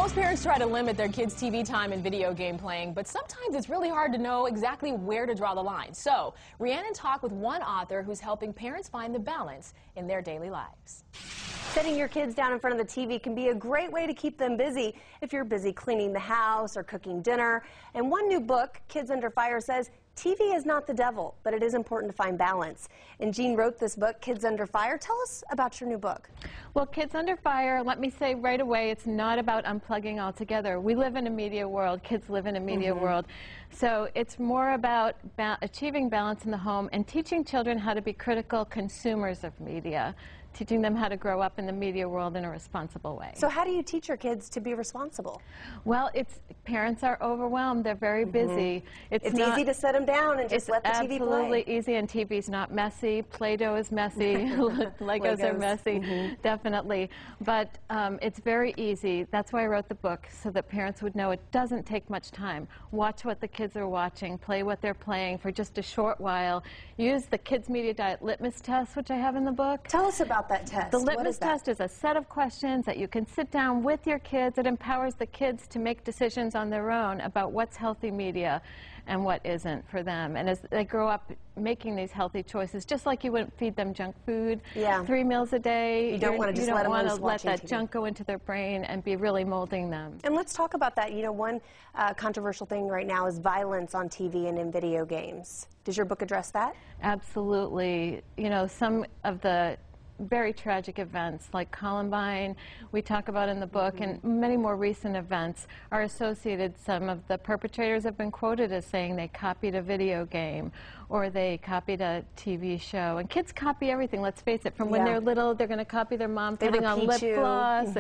Most parents try to limit their kids' TV time and video game playing, but sometimes it's really hard to know exactly where to draw the line. So, Rhiannon talked with one author who's helping parents find the balance in their daily lives. Setting your kids down in front of the TV can be a great way to keep them busy if you're busy cleaning the house or cooking dinner. And one new book, Kids Under Fire, says TV is not the devil, but it is important to find balance. And Jean wrote this book, Kids Under Fire. Tell us about your new book. Well, Kids Under Fire, let me say right away, it's not about unplugging altogether. We live in a media world. Kids live in a media world. So it's more about achieving balance in the home and teaching children how to be critical consumers of media, teaching them how to grow up in the media world in a responsible way. So how do you teach your kids to be responsible? Well, parents are overwhelmed. They're very busy. It's easy to set them down and just let the TV play. It's absolutely easy, and TV's not messy. Play-Doh is messy. Legos are messy, definitely. But it's very easy. That's why I wrote the book, so that parents would know it doesn't take much time. Watch what the kids are watching. Play what they're playing for just a short while. Use the Kids Media Diet Litmus Test, which I have in the book. Tell us about that test. The litmus test is a set of questions that you can sit down with your kids. It empowers the kids to make decisions on their own about what's healthy media and what isn't for them. And as they grow up making these healthy choices, just like you wouldn't feed them junk food 3 meals a day, you don't want to just let them let that junk go into their brain and be really molding them. And let's talk about that. You know, one controversial thing right now is violence on TV and in video games. Does your book address that? Absolutely. You know, some of the very tragic events like Columbine, we talk about in the book, and many more recent events are associated. Some of the perpetrators have been quoted as saying they copied a video game or they copied a TV show. And kids copy everything, let's face it. From when they're little, they're going to copy their mom putting on lip gloss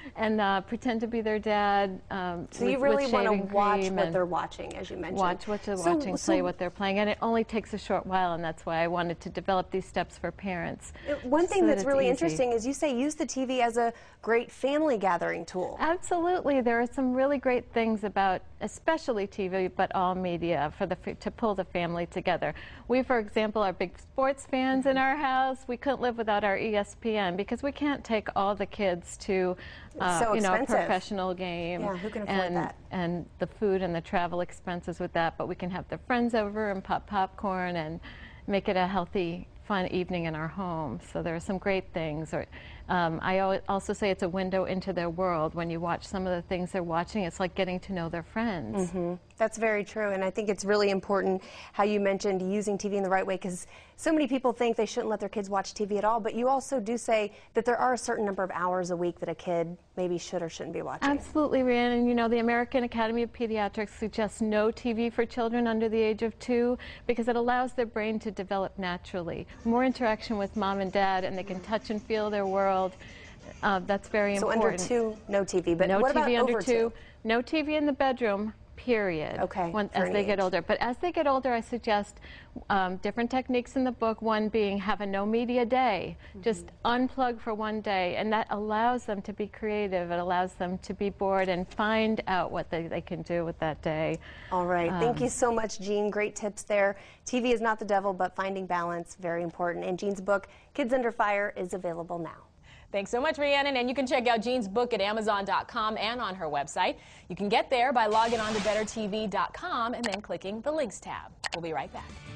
and pretend to be their dad. So you really want to watch what they're watching, as you mentioned. Watch what they're watching, play what they're playing. And it only takes a short while, and that's why I wanted to develop these steps for parents. One thing that's really interesting is you say use the TV as a great family gathering tool. Absolutely. There are some really great things about, especially TV, but all media, to pull the family together. We, for example, are big sports fans in our house. We couldn't live without our ESPN because we can't take all the kids to a professional game. Yeah, who can afford that? And the food and the travel expenses with that, but we can have their friends over and pop popcorn and make it a healthy, fun evening in our home. So there are some great things. I also say it's a window into their world. When you watch some of the things they're watching, it's like getting to know their friends. That's very true, and I think it's really important how you mentioned using TV in the right way, because so many people think they shouldn't let their kids watch TV at all, but you also do say that there are a certain number of hours a week that a kid maybe should or shouldn't be watching. Absolutely, Rhiannon. You know, the American Academy of Pediatrics suggests no TV for children under the age of 2 because it allows their brain to develop naturally. More interaction with mom and dad, and they can touch and feel their world. That's very important. So under 2, no TV. But no what TV about under over 2? No TV in the bedroom. Period. Okay. As they get older. But as they get older, I suggest different techniques in the book. One being have a no media day. Just unplug for one day, and that allows them to be creative. It allows them to be bored and find out what they can do with that day. All right. Thank you so much, Jean. Great tips there. TV is not the devil, but finding balance, very important. And Jean's book, Kids Under Fire, is available now. Thanks so much, Rhiannon. And you can check out Jean's book at Amazon.com and on her website. You can get there by logging on to BetterTV.com and then clicking the links tab. We'll be right back.